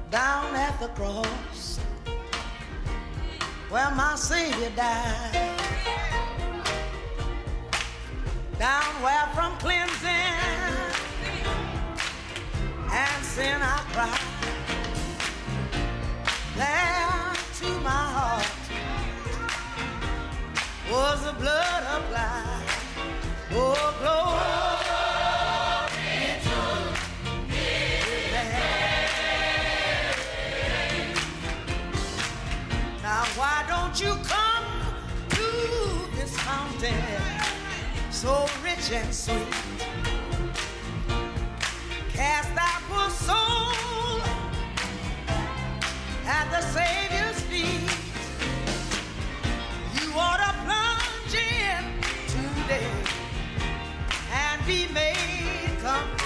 down at the cross where my Savior died, down where from cleansing and sin I cried, there to my heart was the blood applied. Oh, glory. Now why don't you come to this fountain so rich and sweet? Cast thy poor soul at the Savior's feet. You ought to plunge in today and be made complete.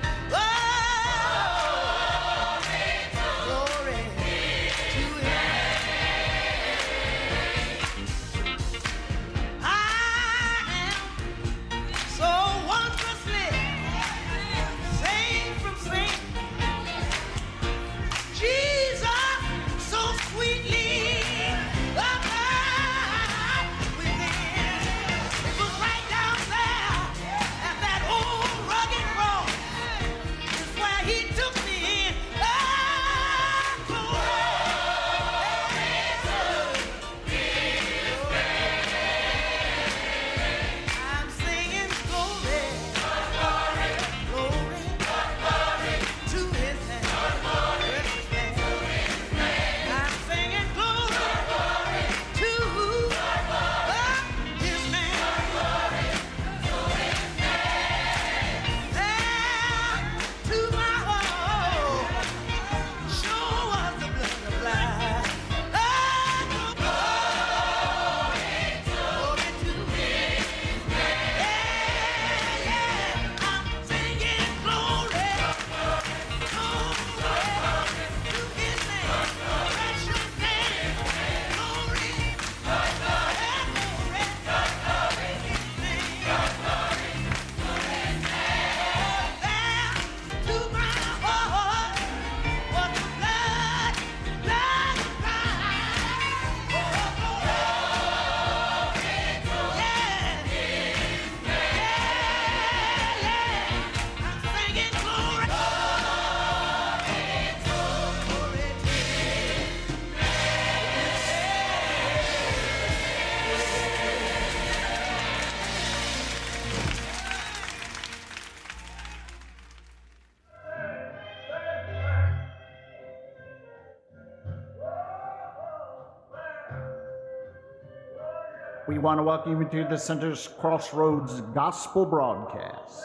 We want to welcome you to the Sinners Crossroads Gospel Broadcast.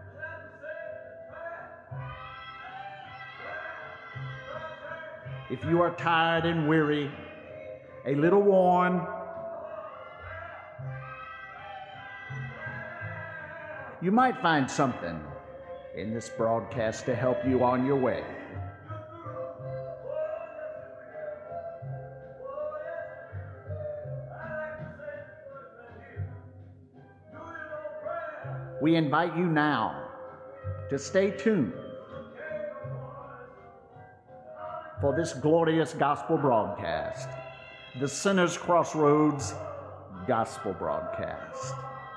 If you are tired and weary, a little worn, you might find something in this broadcast to help you on your way. We invite you now to stay tuned for this glorious gospel broadcast, the Sinners Crossroads Gospel Broadcast.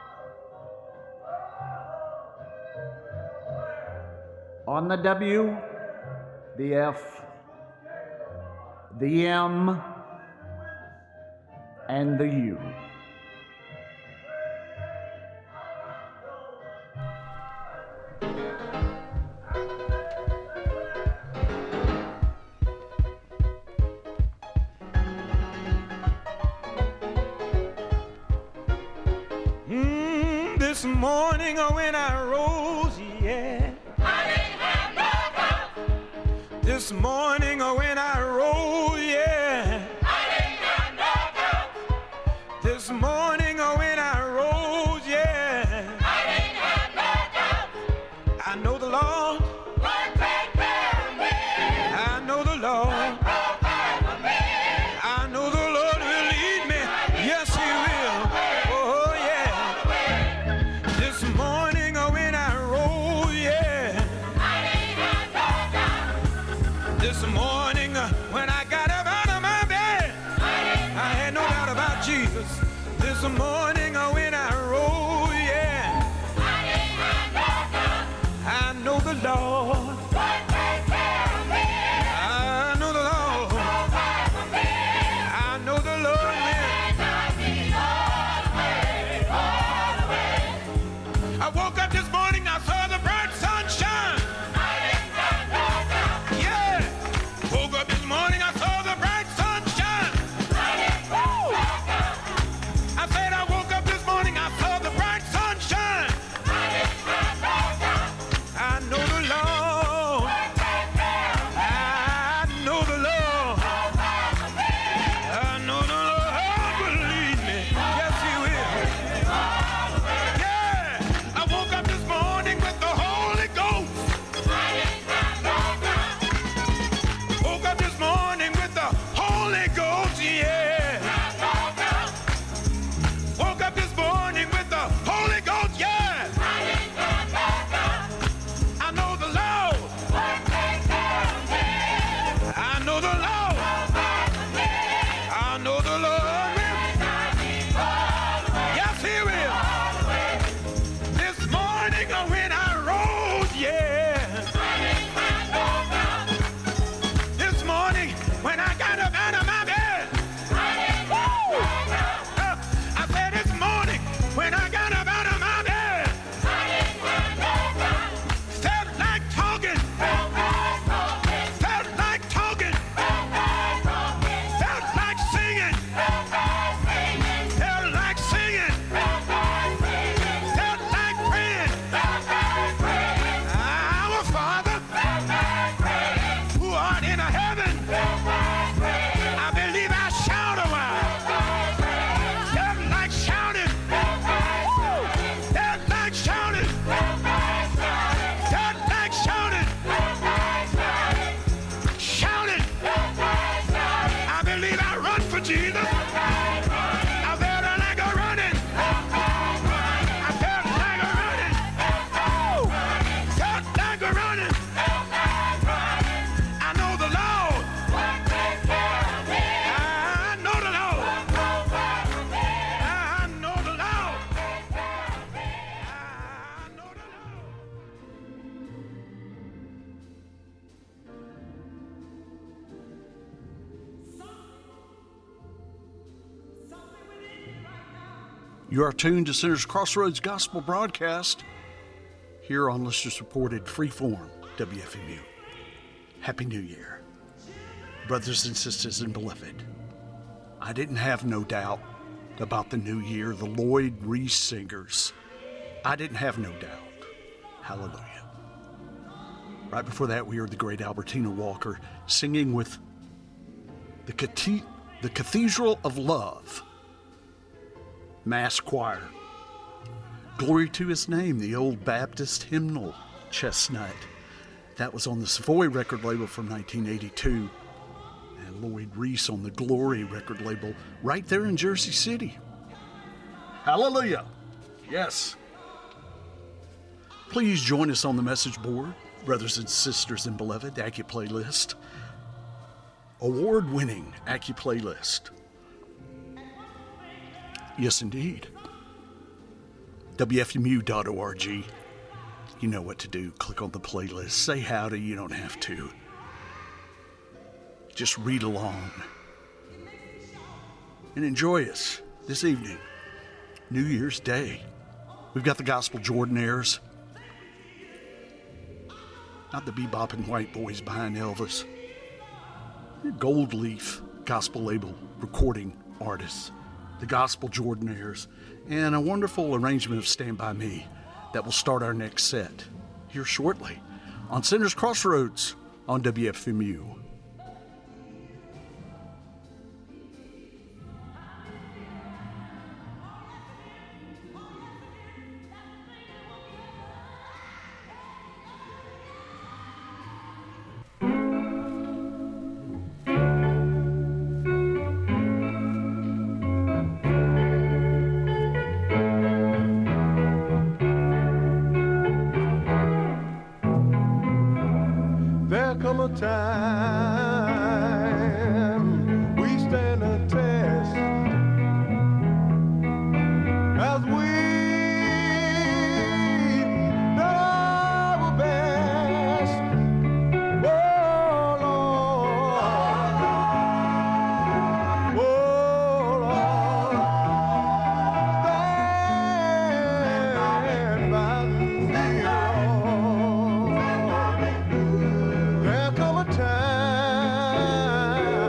On the W, the F, the M, and the U. This morning when I rose, yeah, I didn't have no doubt. this morning when I rose, yeah, I didn't have no doubt. this morning when I rose, yeah, I didn't have no doubt. I know the Lord, Would take care of me. I know the Lord, Provide for me. I know the Lord will lead me, yes He will, oh yeah, this morning when I rose, yeah, I didn't have no doubt. this morning You are tuned to Sinners Crossroads Gospel Broadcast here on listeners supported Freeform WFMU. Happy New Year. Brothers and sisters and beloved, I didn't have no doubt about the new year. The Lloyd Reese Singers, I didn't have no doubt. Hallelujah. Right before that, we heard the great Albertina Walker singing with the Cathedral of Love Mass Choir. Glory to His Name, the old Baptist hymnal chestnut. That was on the Savoy record label from 1982. And Lloyd Reese on the Glory record label right there in Jersey City. Hallelujah. Yes. Please join us on the message board, brothers and sisters and beloved, AccuPlaylist. Award-winning AccuPlaylist. Yes, indeed. WFMU.org. You know what to do. Click on the playlist. Say howdy. You don't have to. Just read along. And enjoy us this evening. New Year's Day. We've got the Gospel Jordanaires. Not the bebopping white boys behind Elvis. Gold Leaf gospel label recording artists. The Gospel Jordanaires. And a wonderful arrangement of Stand By Me that will start our next set here shortly on Sinners Crossroads on WFMU. Time we stand a test as we do our best. Oh Lord, oh Lord, stand by me, Lord. There come a time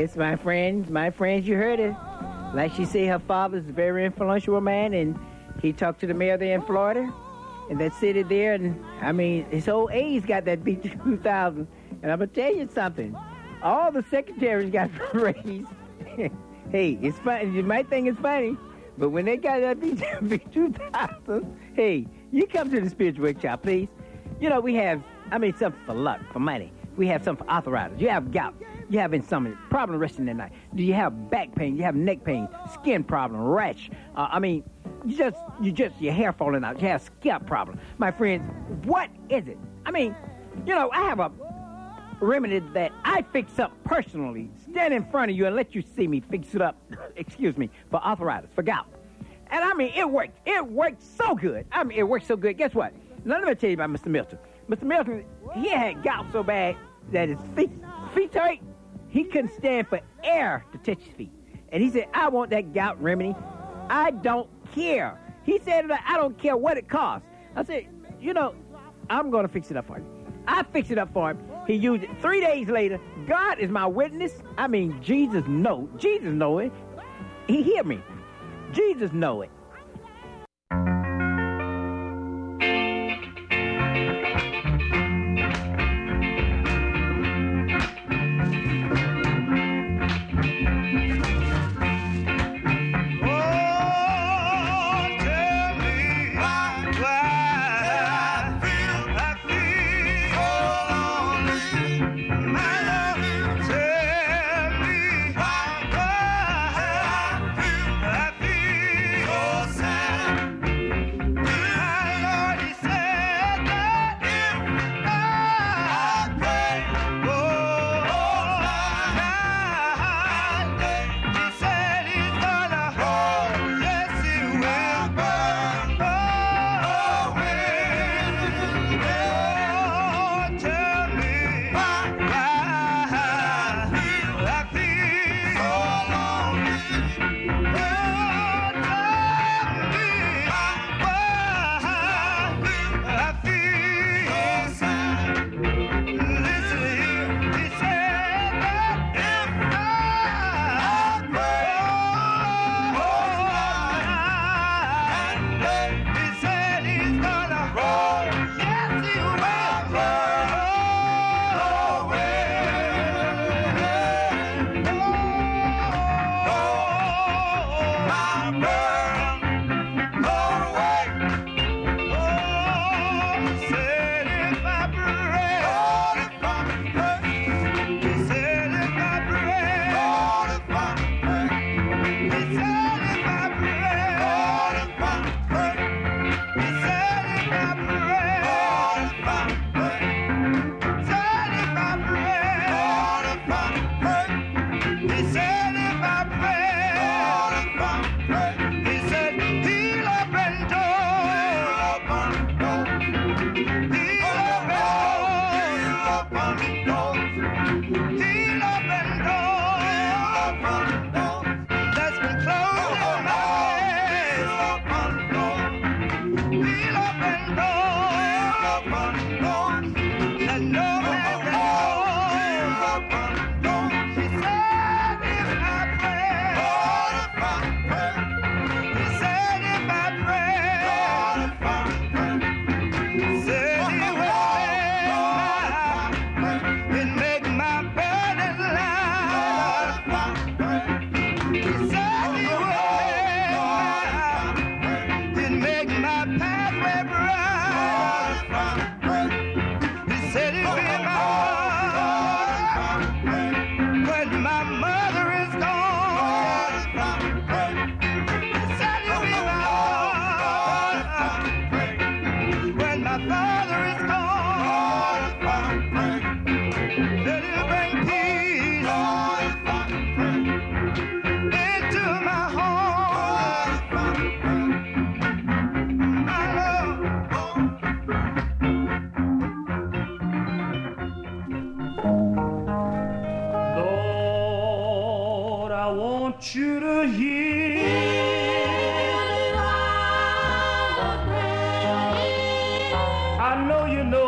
Yes, my friends, you heard it. Like she said, her father's a very influential man, and he talked to the mayor there in Florida, and that city there, and I mean, his whole age got that B2000. And I'm going to tell you something. All the secretaries got raised. Hey, it's funny. You might think it's funny, but when they got that B2000, hey, you come to the spiritual workshop, please. You know, we have, something for luck, for money. We have something for arthritis. You have gout. You have insomnia, problem resting at night. Do you have back pain? You have neck pain, skin problem, rash. Your hair falling out. You have scalp problem. My friends, what is it? I have a remedy that I fix up personally. Stand in front of you and let you see me fix it up, for arthritis, for gout. And it worked. It worked so good. It worked so good. Guess what? Now let me tell you about Mr. Milton. Mr. Milton, he had gout so bad that his feet hurt. He couldn't stand for air to touch his feet. And he said, I want that gout remedy. I don't care. He said, I don't care what it costs. I said, I'm going to fix it up for you. I fixed it up for him. He used it 3 days later. God is my witness. Jesus know it. He hear me. Jesus know it.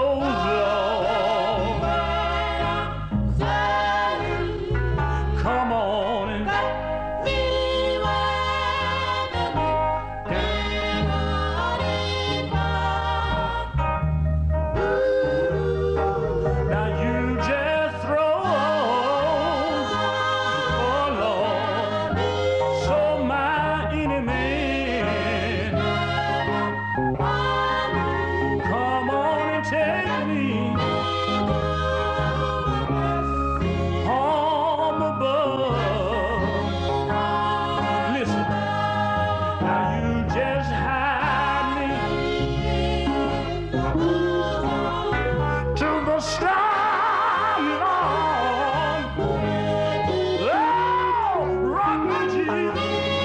Come shining from above. Listen, now you just hide me to the sky, Lord. Oh, rock me, Jesus.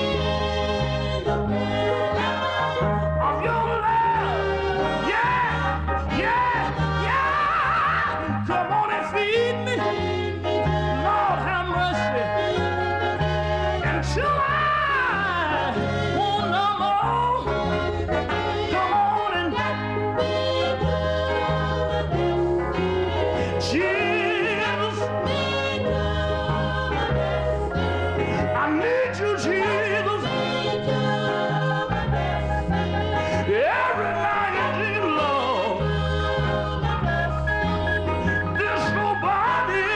Of your love, yeah, yeah, yeah. Come on and feed me, Lord, have mercy, until I want no more. Come on and Jesus, I need you, Jesus. Every night and day, Lord, there's nobody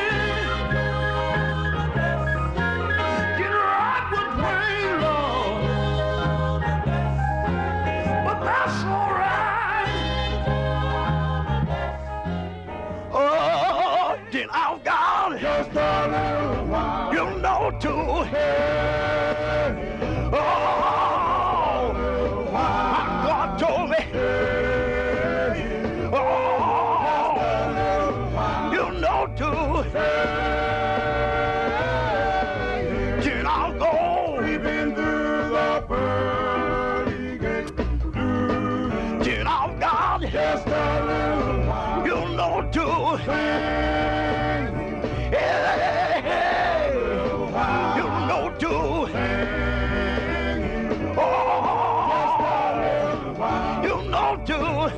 can rock with pain, Lord, but that's all right. Oh, then I've got just a little while, you know, to oh, my God told me, oh, you know, to then I'll go even through the pearly gate. Then I've got just a little while, you know, to you know, to oh, you know, to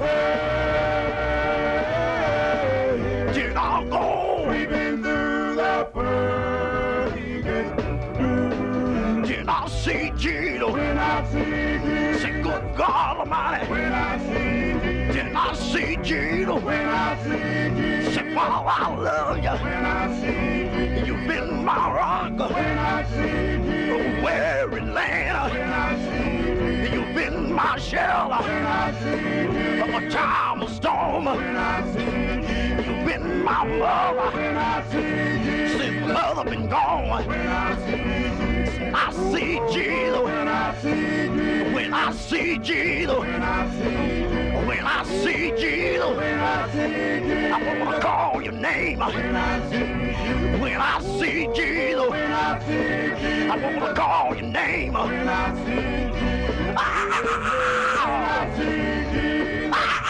then I'll go even through the pearly gate. Then I'll see Jesus. When I see Jesus. Say, good God Almighty. When I see Jesus. Then I'll see Jesus. When I see Jesus. Say, Father, I love you. When I see Jesus. You've been my rock. When I see Jesus. Where in land. When I see Jesus. You've been my shelter. When I see Jesus. Of a time of storm. When I see Jesus. You've been my mother. When I see Jesus. Since mother been gone. When I see Jesus. I see Jesus. When I see Jesus. When I see Jesus. When I see Jesus. When I see Jesus. When I see Jesus. I wanna call your name. When I see Jesus. When I see Jesus. When I see Jesus. I wanna call your name. When I see Jesus. I see Jesus.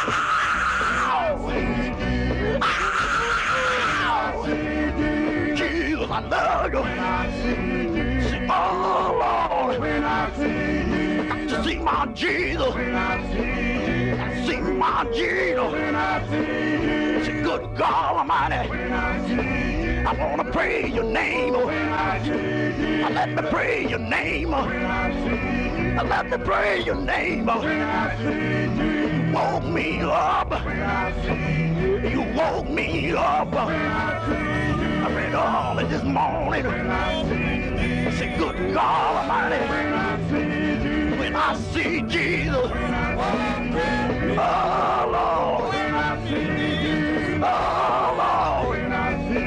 Jesus, I love you. When I see Jesus. Say, oh Lord. When I see Jesus. I got to see my Jesus. When I see Jesus. I see my Jesus. When I see Jesus. Say, good God Almighty. When I see Jesus. I wanna pray your name. When I see Jesus. Let me pray your name. When I see Jesus. Let me pray your name. When I see Jesus. You woke me up. When I see Jesus. You woke me up. When I see Jesus. I read all of this morning. When I see Jesus. I say, good God Almighty. When I see Jesus. When I see Jesus. When I see Jesus. Oh Lord. When I see Jesus. Oh Lord. When I see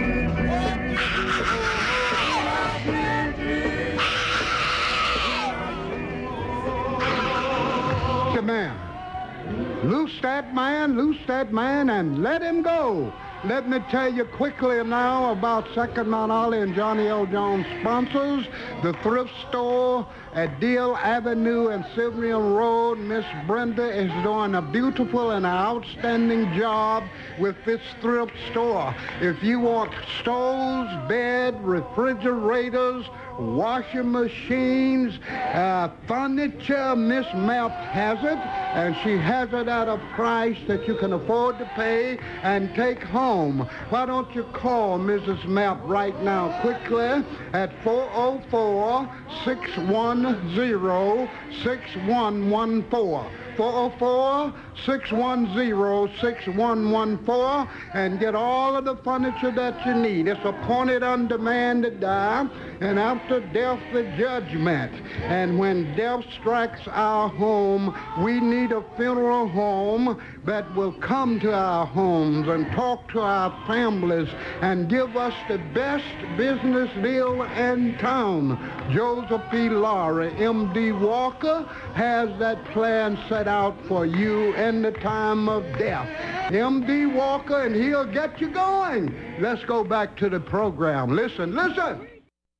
Jesus. The man. Loose that man, and let him go. Let me tell you quickly now about Second Mount Olive and Johnny L. Jones sponsors. The thrift store at Deal Avenue and Sylvian Road. Miss Brenda is doing a beautiful and outstanding job with this thrift store. If you want stoves, bed, refrigerators, washing machines, furniture, Miss Map has it, and she has it at a price that you can afford to pay and take home. Why don't you call Mrs. Map right now quickly at 404-610-6114. 404-610-6114 and get all of the furniture that you need. It's appointed on demand to die. and after death, the judgment. And when death strikes our home, we need a funeral home that will come to our homes and talk to our families and give us the best business deal in town. Joseph P. Lowry, M.D. Walker, has that plan set out for you in the time of death. M.D. Walker, and he'll get you going. Let's go back to the program. Listen, listen.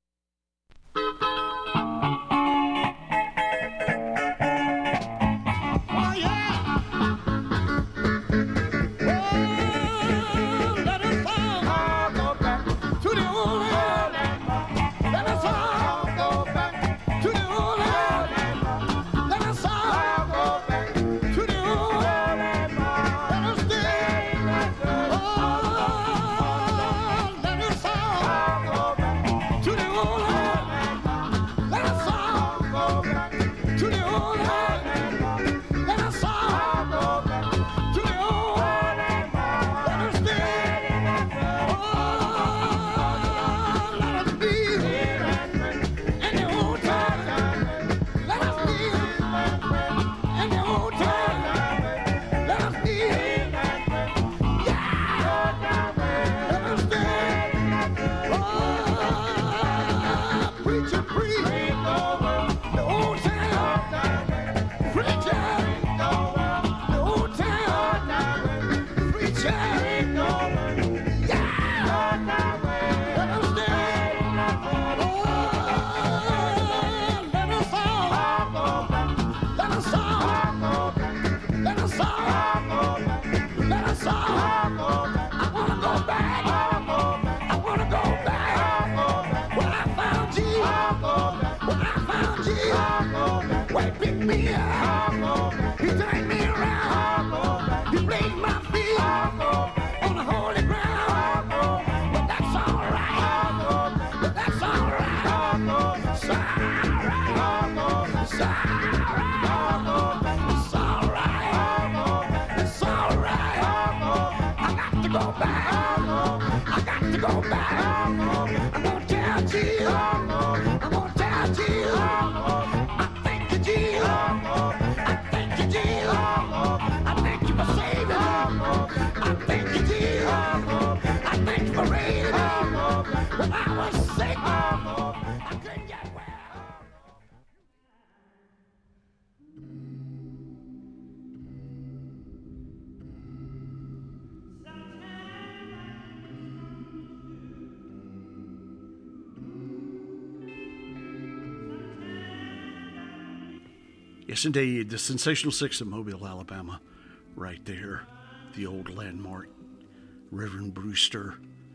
Yes, indeed, the Sensational Six of Mobile, Alabama, right there. The old landmark, Reverend Brewster,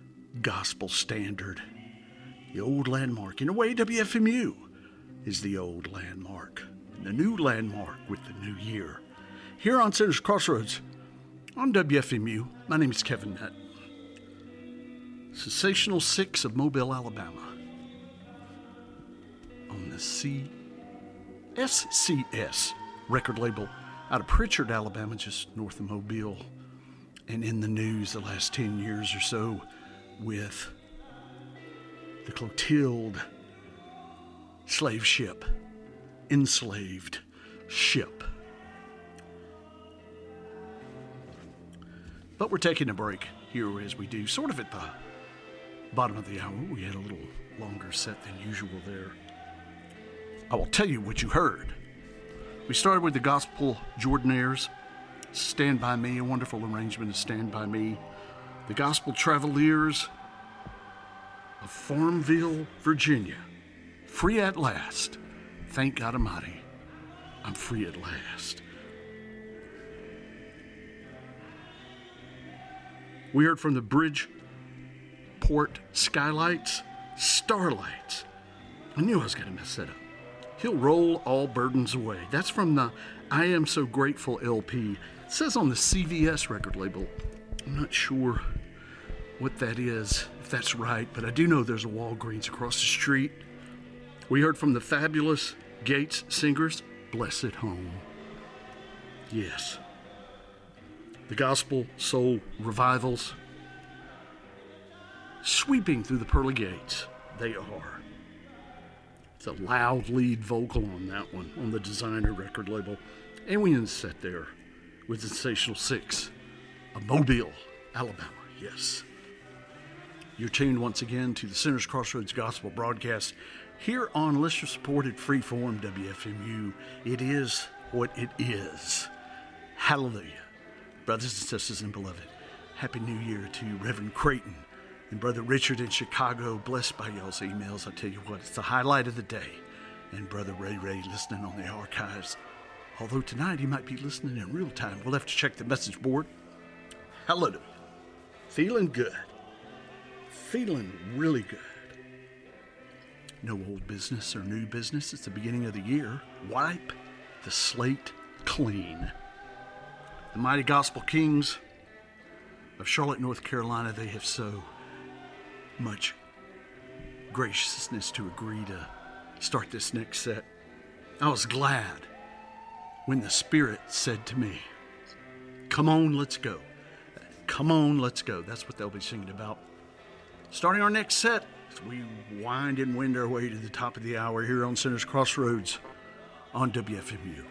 gospel standard. The old landmark. In a way, WFMU is the old landmark. The new landmark with the new year. Here on Center's Crossroads, on WFMU, my name is Kevin Nutt. Sensational Six of Mobile, Alabama. On the SCS record label out of Pritchard, Alabama, just north of Mobile, and in the news the last 10 years or so with the Clotilde slave ship, enslaved ship. But we're taking a break here as we do, sort of at the bottom of the hour. We had a little longer set than usual there. I will tell you what you heard. We started with the Gospel Jordanaires, Stand By Me, a wonderful arrangement of Stand By Me. The Gospel Traveliers of Farmville, Virginia, Free at Last. Thank God Almighty, I'm free at last. We heard from the Bridgeport Skylights, Starlights. I knew I was going to mess that up. He'll roll all burdens away. That's from the I Am So Grateful LP. It says on the CVS record label. I'm not sure what that is, if that's right, but I do know there's a Walgreens across the street. We heard from the fabulous Gates Singers, Blessed Home. Yes. The Gospel Soul Revivals, sweeping through the pearly gates. They are. It's a loud lead vocal on that one, on the Designer record label. And we end set there with Sensational Six of Mobile, Alabama. Yes. You're tuned once again to the Sinners Crossroads Gospel broadcast here on listener-supported freeform WFMU. It is what it is. Hallelujah. Brothers and sisters and beloved, Happy New Year to Reverend Creighton and Brother Richard in Chicago. Blessed by y'all's emails. I tell you what, it's the highlight of the day. And Brother Ray listening on the archives. Although tonight he might be listening in real time. We'll have to check the message board. Hallelujah. Feeling good. Feeling really good. No old business or new business. It's the beginning of the year. Wipe the slate clean. The mighty gospel kings of Charlotte, North Carolina, they have so much graciousness to agree to start this next set. I was glad when the Spirit said to me, come on, let's go. Come on, let's go. That's what they'll be singing about. Starting our next set, as we wind and wend our way to the top of the hour here on Sinners Crossroads on WFMU.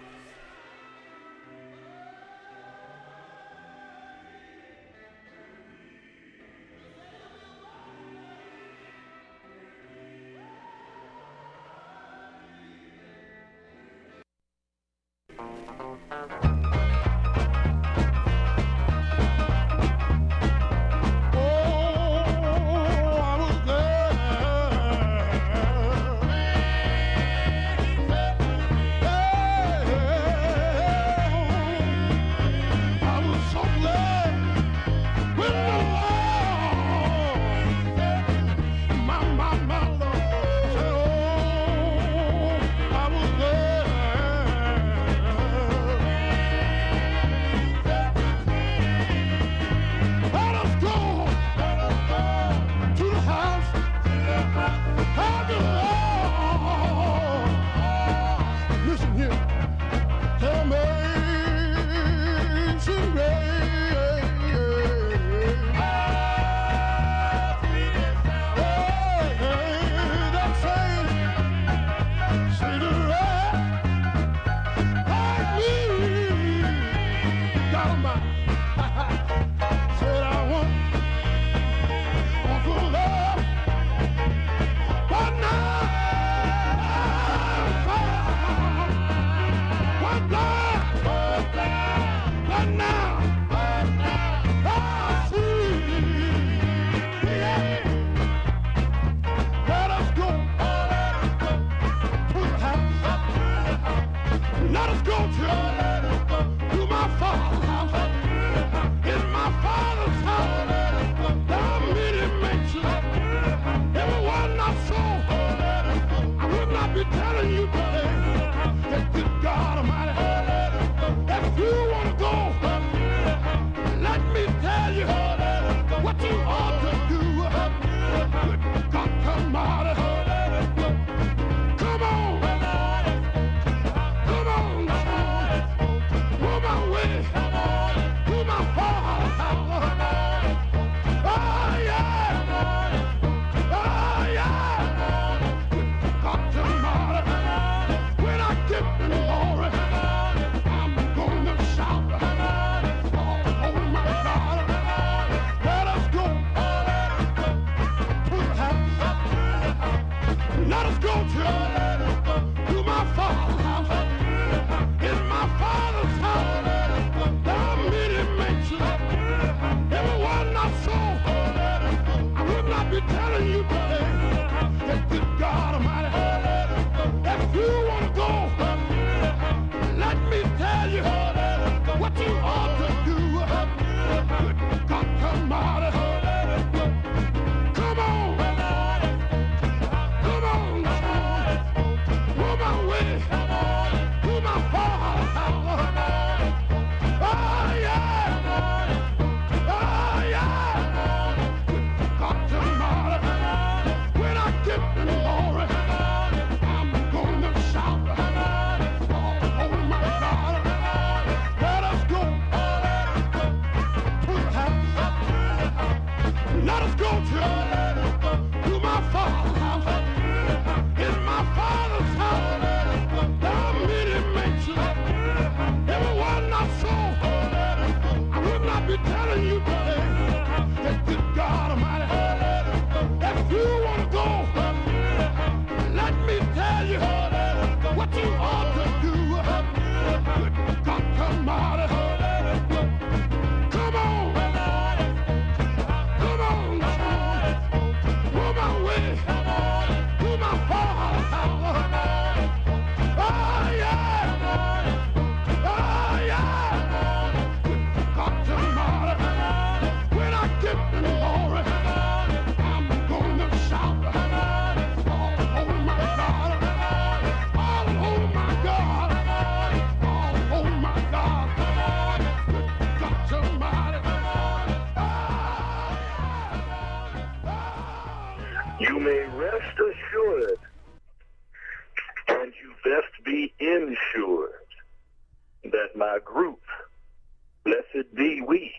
You may rest assured, and you best be insured, that my group, Blessed Be We,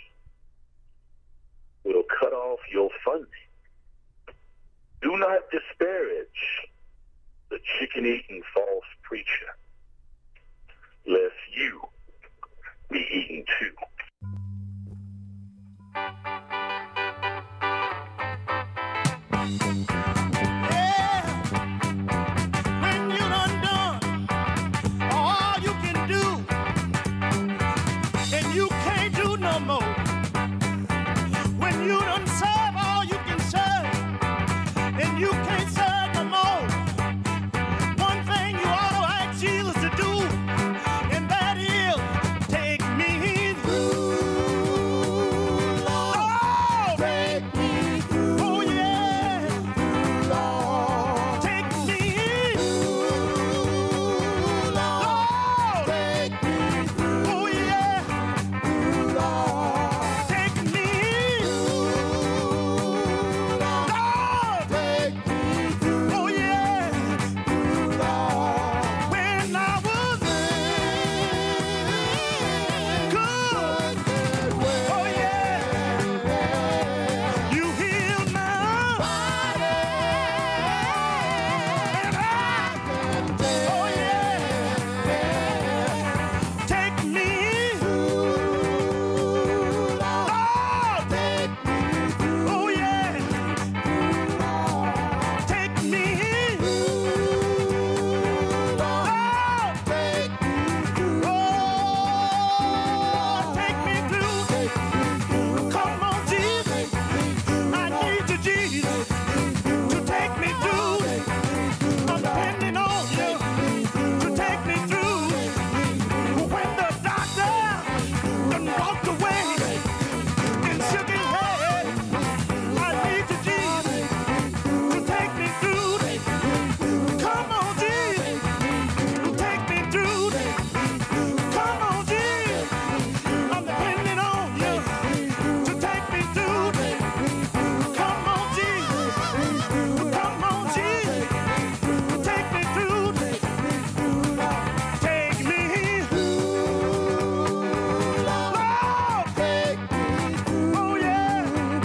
will cut off your funding. Do not disparage the chicken-eating false preacher, lest you be eaten too. When you done all you can do, and you can't do no more. When you done serve all you can serve, and you can't serve no more. One thing you ought to ask Jesus to do, and that is take me through. Lord, take me through. Oh yeah, Lord, take me through. Lord, take me through. Oh yeah, Lord, take me through. Lord, take me through. Oh yeah, Lord, when I was good. Oh yeah, you healed my body, and I can take. Oh yeah, take me through. Lord, take me through. Oh yeah, take me through. Lord, take me through. Oh, take me through. Come on, Jesus. I need you, Jesus, to take me through. I'm depending on you to take me through. When the doctor done walked away and shook his head, I need you, Jesus, to take me through. Come on, Jesus, to take me through. Come on, Jesus, I'm depending on you to take me through. Come on, Jesus, come on, Jesus, to take me through. Take me through. Lord, take me through. Oh yeah,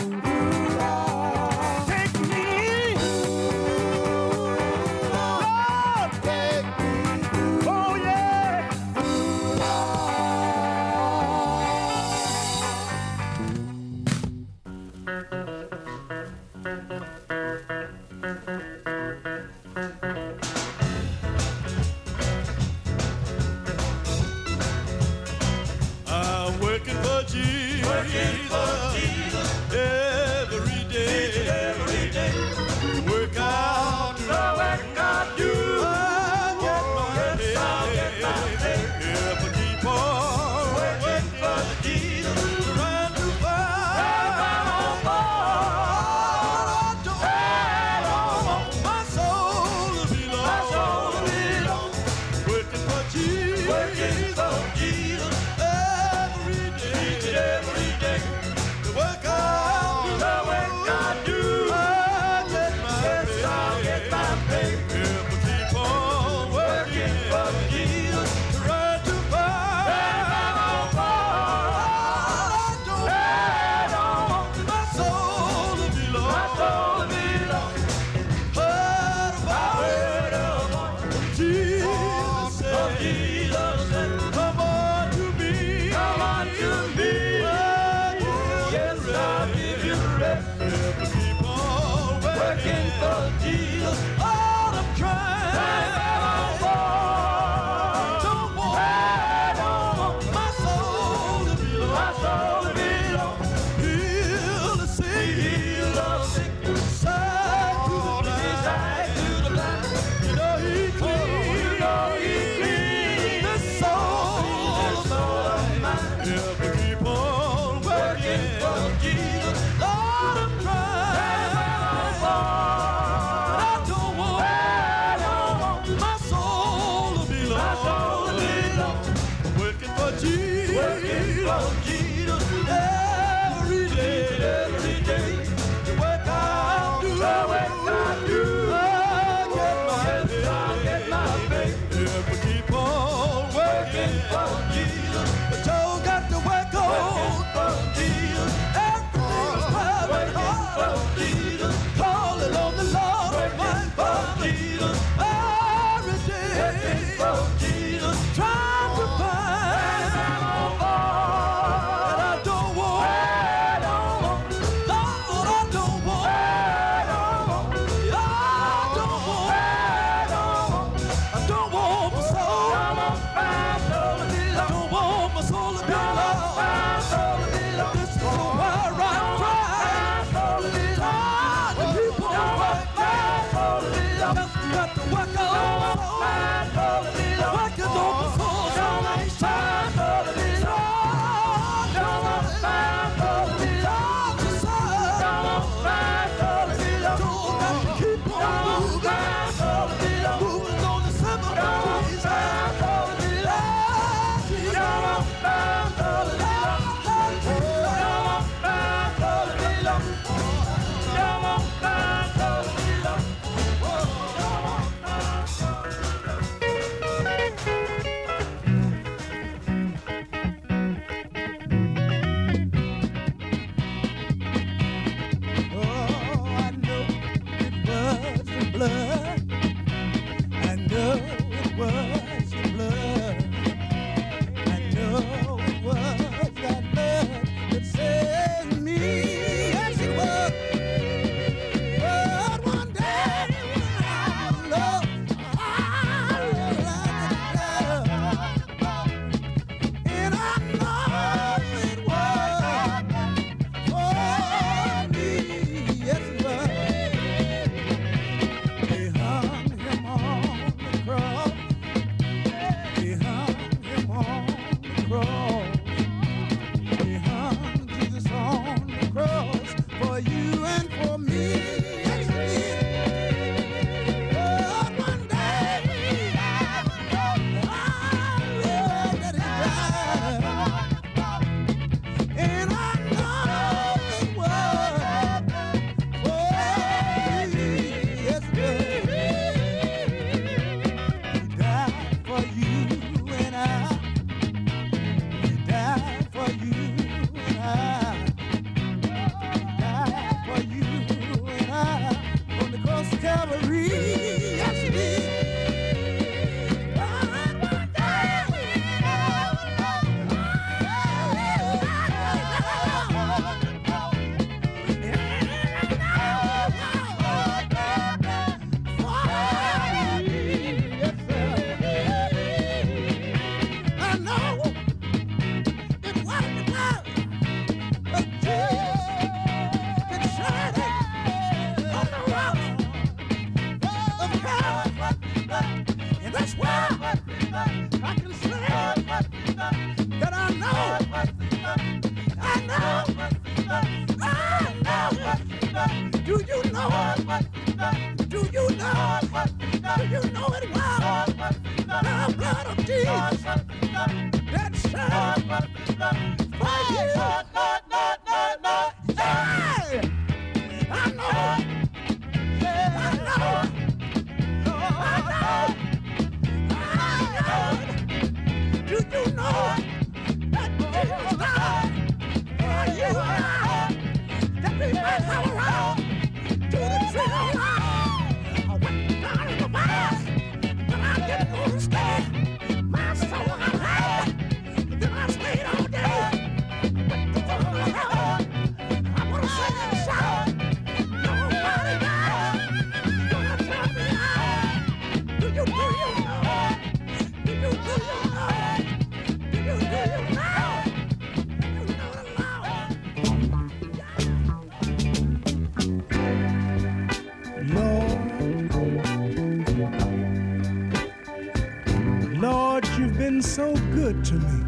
take me through. Lord, take me through. Oh yeah. I'm working for Jesus, every day, work out the work I do. I'll get my pay. If I keep on working for Jesus, trying to find I don't want my soul to be lost. Working for Jesus, every day, the work I do. I'll get my pay. If I keep on working for Jesus, trying to find I don't want my soul to be lost. Heard about Jesus said, come on to me. Yes, I'll give you rest. If I keep on working for Jesus, all I'm trying. Don't want my soul to be lost. Heal the sick, side to the blind. You know he clean the soul of mine. If I keep on working for Jesus, Lord, I'm trying. I for you and for me. Yes, he did. Oh, one day I read that he died, and I know it was for me. Yes, it was. He died for you and I. He died for you and I. Died for you and I. On the cross of Calvary. Yes, he did. And that's why I can say that I know. Do you know? Do you know? Do you know it well? The blood of Jesus that shed for you. Yeah! I know. I know. Do you know that Jesus died for you and I? That we might have a right to the tree of life. I went down in the past, but I didn't understand. My soul I had, then I stayed all day with the phone of heaven. I want to sing and shout. Nobody died. Gonna tell me how. Do you know? Do you know? Do you know the law? Lord, you've been so good to me.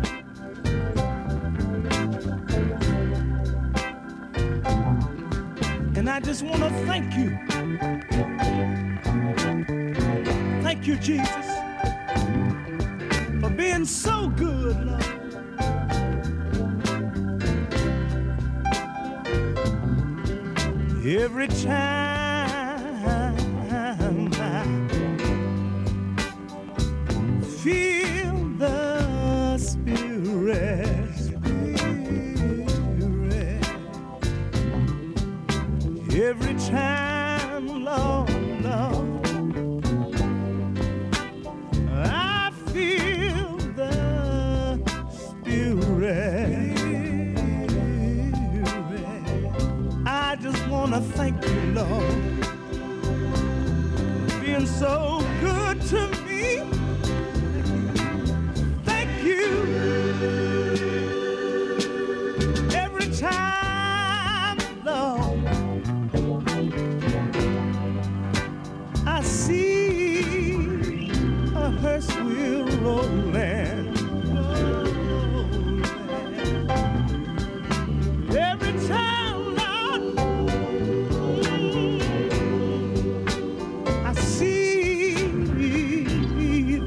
And I just want to thank you. Thank you, Jesus, for being so good, Lord. Every time I feel the Spirit, every time, Lord, I feel the Spirit. I just want to thank you, Lord, for being so good to me. Thank you. Every time, Lord, I see a hearse wheel rolling. Every time, Lord, I see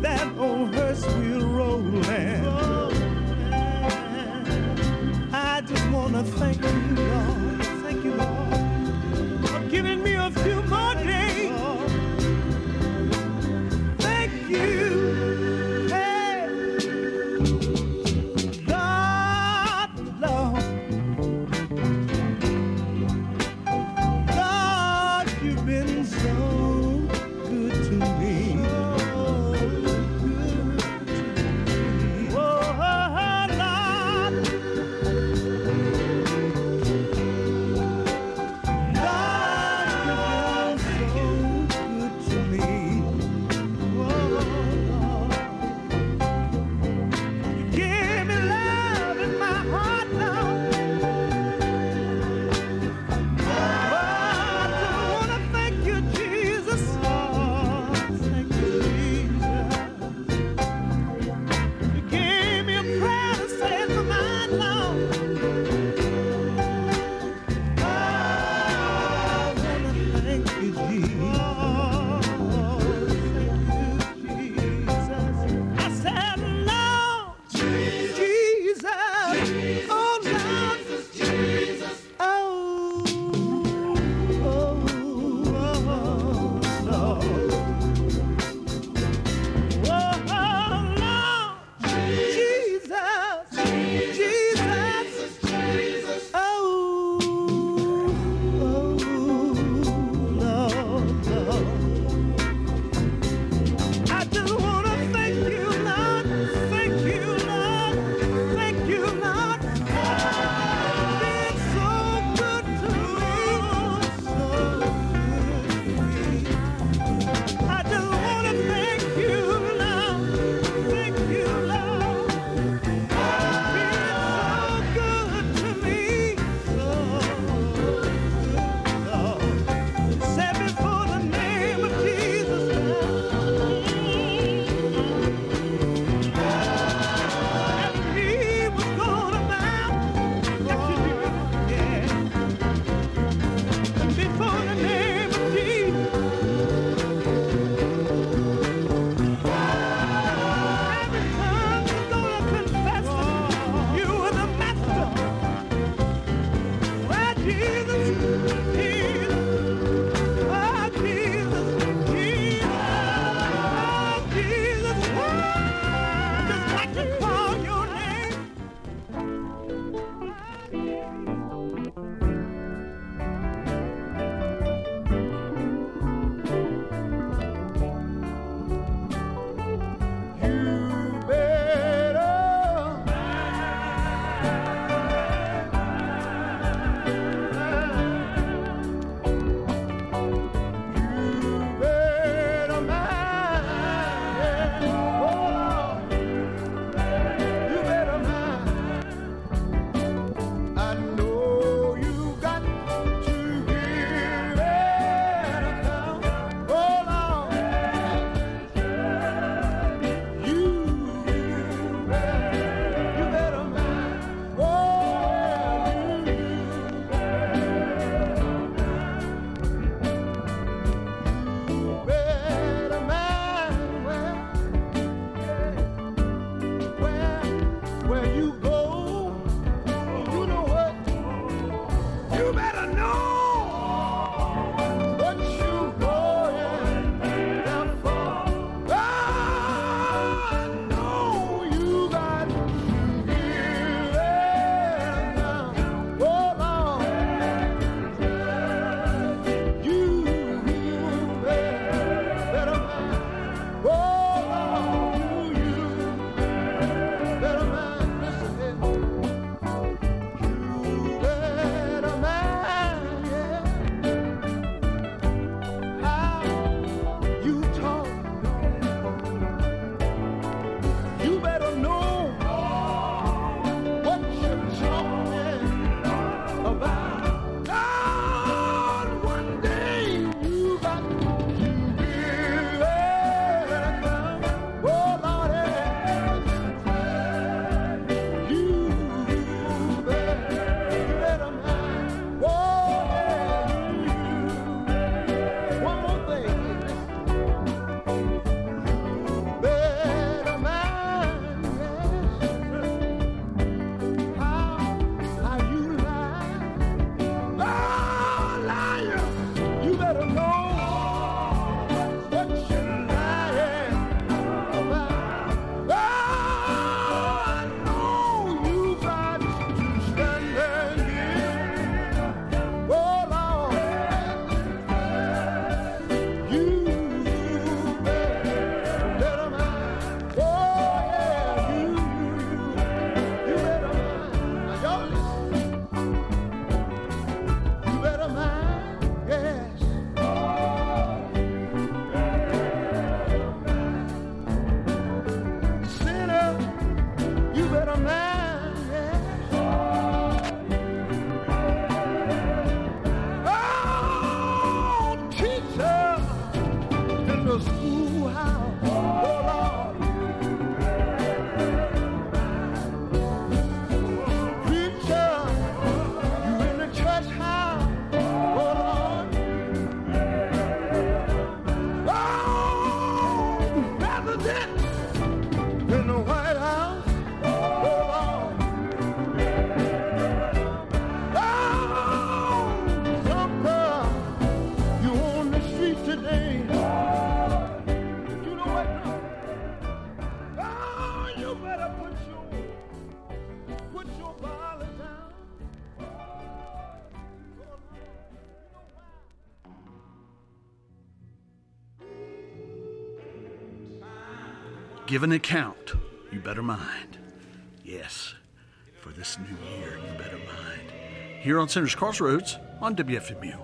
give an account you better mind. Yes, for this new year, you better mind. Here on Center's Crossroads on WFMU.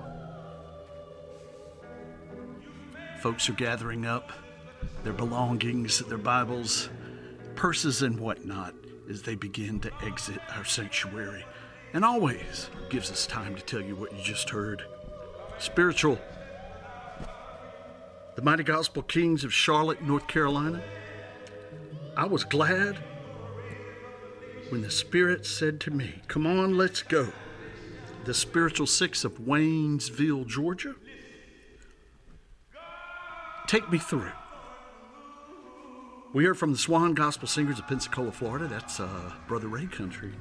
Folks are gathering up their belongings, their Bibles, purses, and whatnot as they begin to exit our sanctuary. And always gives us time to tell you what you just heard. Spiritual. The Mighty Gospel Kings of Charlotte, North Carolina. I was glad when the Spirit said to me, come on, let's go. The Spiritual Six of Waynesville, Georgia. Take me through. We heard from the Swan Gospel Singers of Pensacola, Florida. That's Brother Ray Country.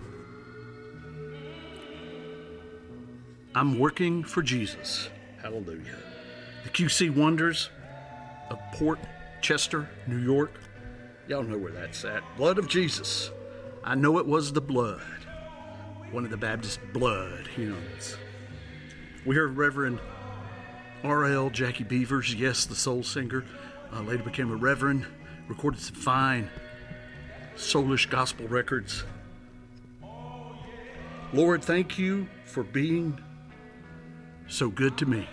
I'm Working for Jesus. Hallelujah. The QC Wonders of Port Chester, New York. Y'all know where that's at. Blood of Jesus. I know it was the blood. One of the Baptist blood hymns. We heard Reverend R.L. Jackie Beavers, yes, the soul singer. Later became a reverend. Recorded some fine soulish gospel records. Lord, thank you for being so good to me.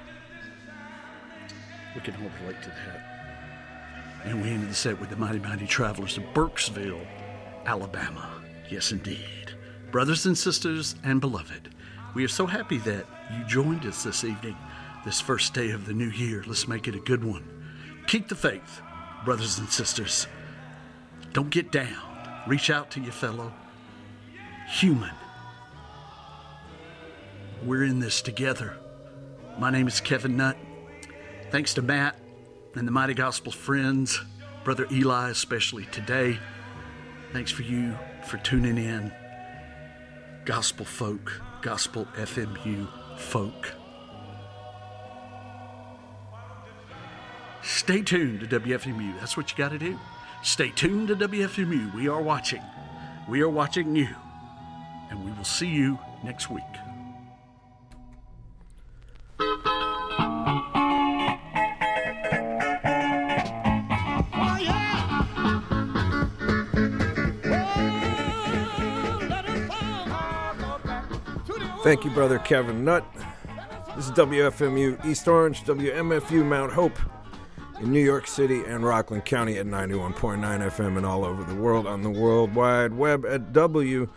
We can all relate to that. And we ended the set with the Mighty Mighty Travelers of Burkesville, Alabama. Yes, indeed. Brothers and sisters and beloved, we are so happy that you joined us this evening, this first day of the new year. Let's make it a good one. Keep the faith, brothers and sisters. Don't get down. Reach out to your fellow human. We're in this together. My name is Kevin Nutt. Thanks to Matt and the Mighty Gospel friends, Brother Eli especially today. Thanks for you for tuning in. Gospel folk, Gospel FMU folk. Stay tuned to WFMU. That's what you got to do. Stay tuned to WFMU. We are watching. We are watching you. And we will see you next week. Thank you, Brother Kevin Nutt. This is WFMU East Orange, WMFU Mount Hope in New York City and Rockland County at 91.9 FM and all over the world on the World Wide Web at WFMU.org.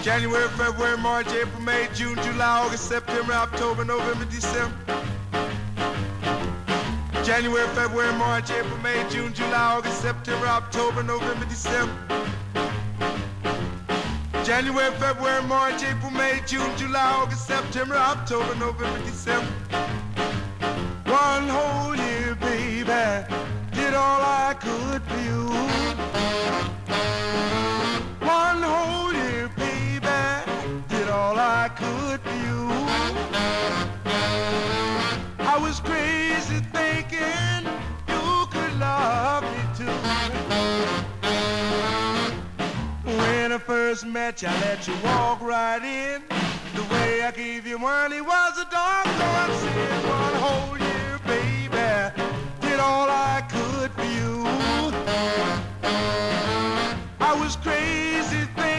January, February, March, April, May, June, July, August, September, October, November, December. January, February, March, April, May, June, July, August, September, October, November, December. January, February, March, April, May, June, July, August, September, October, November, December. One whole year, baby, did all I could for you. One whole year, baby, did all I could for you. I was crazy thinking you could love me too. When I first met you, I let you walk right in. The way I gave you money was a doggone sin. One whole year, baby, did all I could for you. I was crazy thinking